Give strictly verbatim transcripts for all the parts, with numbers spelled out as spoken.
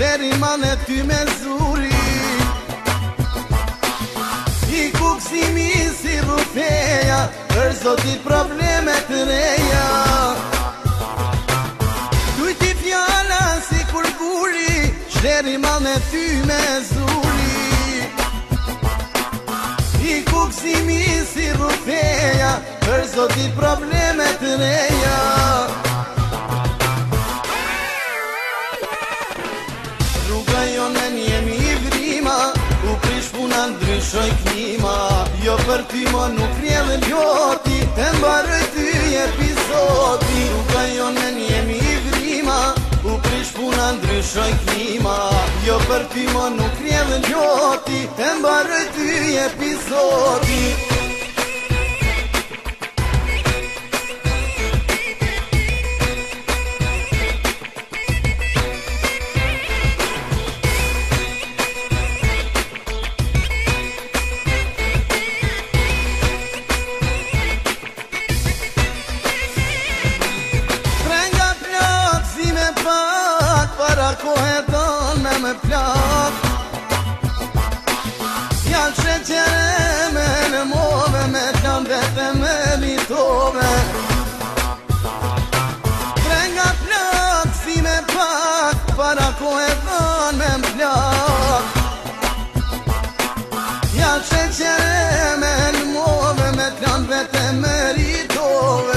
Shteri ma në ty me zuri I kuksimi si rufeja Për zotit problemet të reja Dujti fjala si kur guri Shteri ma në ty me zuri I kuksimi si rufeja Për zotit problemet të reja Rruga jonë njemi i vrima U prish puna ndryshoj klima Jo për ty mo nuk rjedhe ljoti E mbarë ty episodi Rruga jonë njemi i vrima U prish puna ndryshoj klima Jo për ty mo nuk rjedhe ljoti E mbarë ty episodi Para kohë don me me plak Janë sheqere me në move Me t'lan vete me litove Prenga plak si me pak Para kohë don me me plak Janë sheqere me në move Me t'lan vete me litove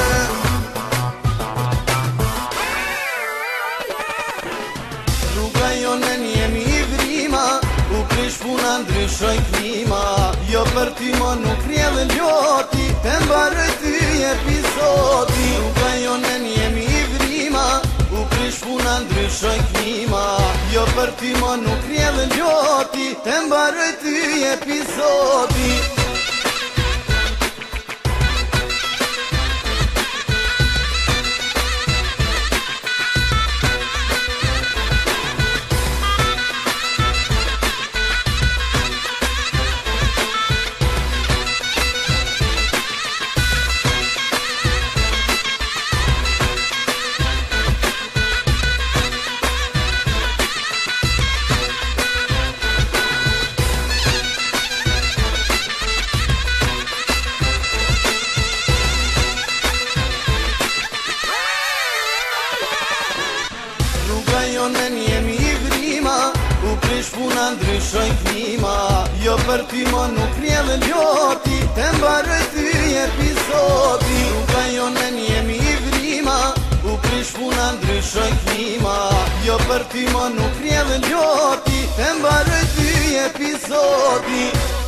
Rruga jonë njemi i vrima U prish puna ndryshoj klima Jo për ty mo nuk rjedhe ljoti Të mbarë ty episodi Rruga jonë njemi i vrima U prish puna ndryshoj klima Jo për ty mo nuk rjedhe ljoti Të mbarë ty episodi Rruga jonë njemi i vrima U prish puna ndryshoj klima Jo për ty mo nuk rjedhe ljoti Të mbarë ty episodi Rruga jonë njemi i vrima U prish puna ndryshoj klima Jo për ty mo nuk rjedhe ljoti Të mbarë ty episodi